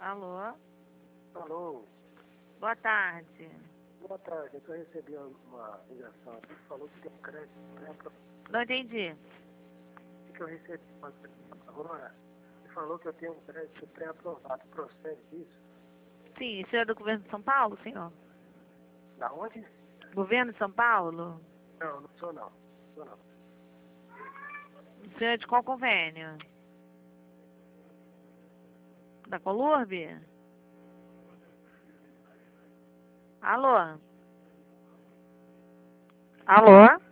Alô? Alô, Boa tarde. boa tarde. Eu recebi uma ligação aqui que falou que tem um crédito pré-aprovado. Não entendi. Que eu recebi uma ligação agora e falou que eu tenho um crédito pré-aprovado. Procede isso? Sim, o senhor é do governo de São Paulo, senhor? Da onde? Governo de São Paulo? Não, não sou não. Sou não. O senhor é de qual convênio? Da Colurb? Alô? Alô?